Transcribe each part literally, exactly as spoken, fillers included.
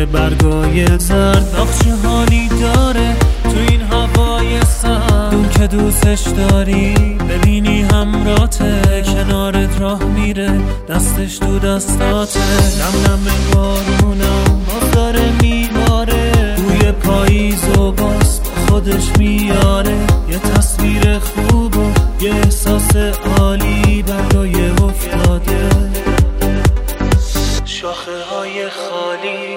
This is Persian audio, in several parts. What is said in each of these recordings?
یه برگای زرد نقش حالی داره تو این هوای سرد. اون که دوستش داری ببینی همراته، کنارت راه میره دستش تو دستاته. نم نم بارونم باز داره میباره، بوی پاییز و باز خودش میاره. یه تصویر خوب و یه احساس عالی برای افتاده شاخه های خالی.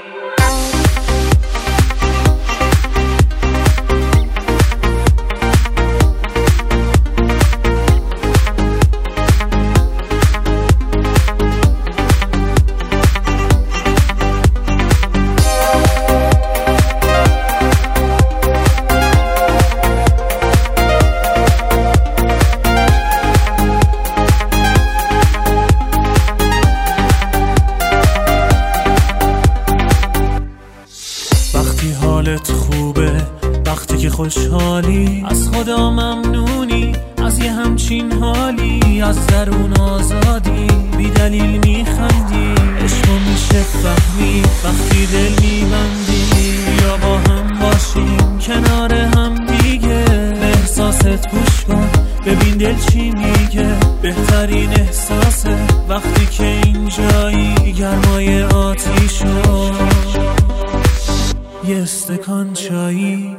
وقتی حالت خوبه، وقتی که خوشحالی، از خدا ممنونی از یه همچین حالی. از درون آزادی بی دلیل میخندی، عشقو میشه فهمی وقتی دل میبندی. یا با هم باشیم کنار هم دیگه، به احساست گوش کن ببین دل چی میگه. بهترین احساسه وقتی که اینجایی، گرمای آتیشو یه استکان چایی.